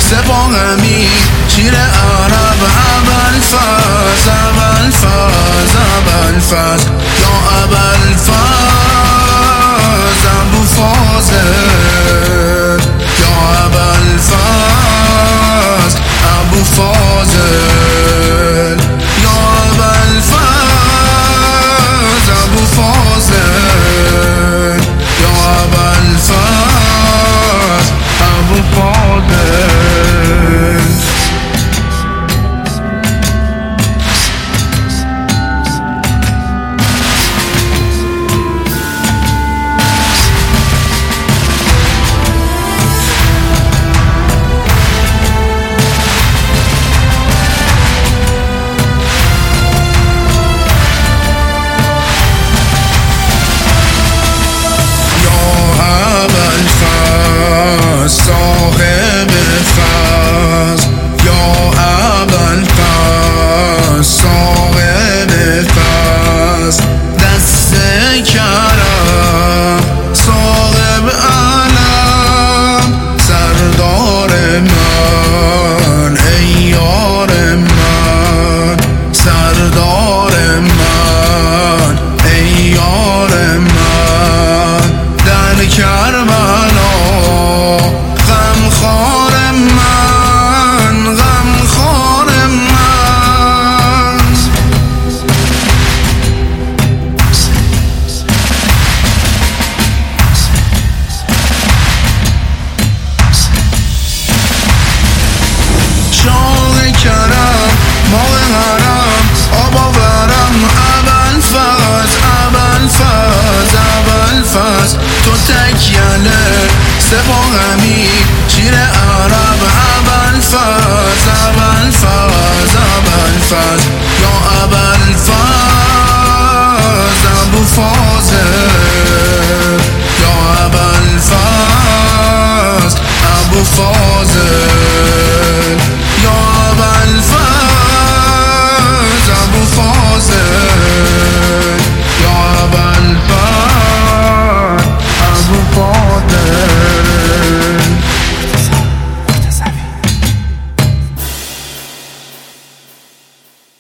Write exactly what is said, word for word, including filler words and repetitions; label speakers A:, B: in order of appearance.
A: سپاهمی شیر عرب ابوالفضل ابوالفضل ابوالفضل یا ابوالفضل ابو فاضل یا ابوالفضل ابو فاضل یا ابوالفضل ابو فاضل یا ابوالفضل ابو فاضل صاحب فضل یا ابوالفضل صاحب فضل دست کرم صاحب علم سردار من ای یار من سردار من ای یار من در کربلا ماه حرم آب آورم ابوالفضل ابوالفضل ابوالفضل تو تکیله سپاهمی